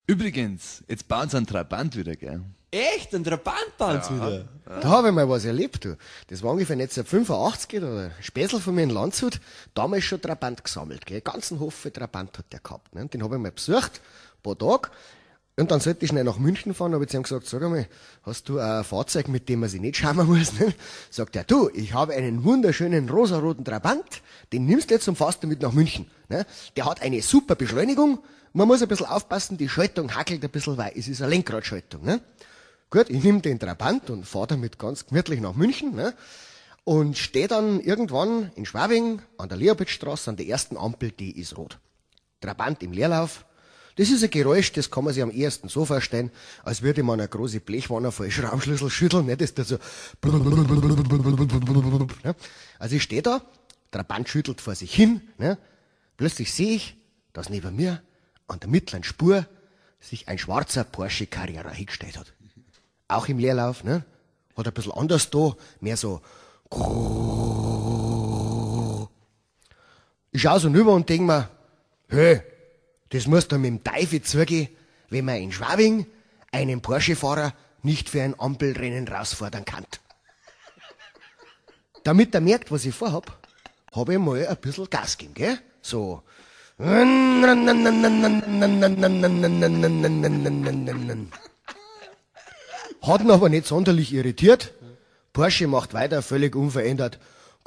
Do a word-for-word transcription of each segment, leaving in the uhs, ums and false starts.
Übrigens, jetzt bauen sie einen Trabant wieder, gell? Echt? Ein Trabant bauen sie wieder? Da habe ich mal was erlebt, du. Das war ungefähr neunzehnhundertfünfundachtzig, oder ein Späßl von mir in Landshut, damals schon Trabant gesammelt, gell. Ganzen Hof für Trabant hat der gehabt, ne. Den habe ich mal besucht, ein paar Tage. Und dann sollte ich schnell nach München fahren, habe ich zu ihm gesagt, sag einmal, hast du ein Fahrzeug, mit dem man sich nicht schauen muss, ne? Sagt er, du, ich habe einen wunderschönen rosaroten Trabant, den nimmst du jetzt und fährst damit nach München, ne? Der hat eine super Beschleunigung, man muss ein bisschen aufpassen, die Schaltung hackelt ein bisschen, weil es ist eine Lenkradschaltung, ne? Gut, ich nehme den Trabant und fahre damit ganz gemütlich nach München, ne? Und stehe dann irgendwann in Schwabing an der Leopoldstraße an der ersten Ampel, die ist rot. Trabant im Leerlauf. Das ist ein Geräusch, das kann man sich am ehesten so vorstellen, als würde man eine große Blechwanne vor den Schraubschlüssel schütteln, ne? Das ist da so. Ne? Also ich stehe da, Trabant schüttelt vor sich hin, ne? Plötzlich sehe ich, dass neben mir an der mittleren Spur sich ein schwarzer Porsche Carrera hingestellt hat. Auch im Leerlauf, ne? Hat ein bisschen anders da, mehr so. Ich schaue so rüber und denk mir, hey, das muss doch mit dem Teufel zugehen, wenn man in Schwabing einen Porsche-Fahrer nicht für ein Ampelrennen rausfordern kann. Damit er merkt, was ich vorhab, habe ich mal ein bisschen Gas gegeben, gell? So. Hat ihn aber nicht sonderlich irritiert. Porsche macht weiter, völlig unverändert.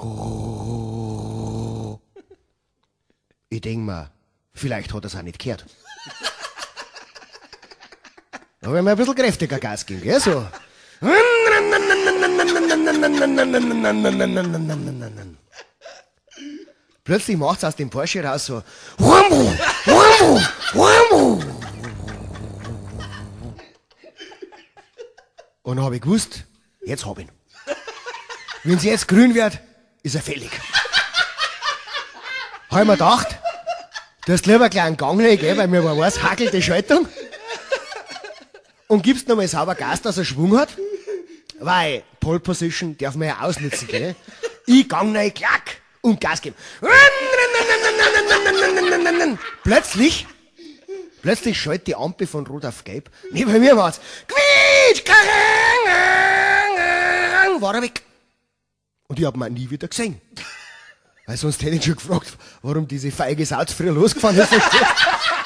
Ich denk mir, vielleicht hat er es auch nicht gehört. Da habe ich mal ein bisschen kräftiger Gas gegeben, gell, so. Plötzlich macht's aus dem Porsche raus so. Und dann habe ich gewusst, jetzt hab ich ihn. Wenn es jetzt grün wird, ist er fällig. Hab ich mir gedacht, du hast lieber gleich einen Gang rein, gell, weil mir war was, hackelt die Schaltung. Und gibst nochmal sauber Gas, dass er Schwung hat. Weil Pole Position darf man ja ausnutzen, gell. Ich gang rein, klack, und Gas geben. Plötzlich, plötzlich schaltet die Ampel von rot auf gelb. Neben mir war's. Quietsch, war er weg. Und ich hab ihn auch nie wieder gesehen. Weil sonst hätte ich schon gefragt, warum diese feige Sau früher losgefahren ist.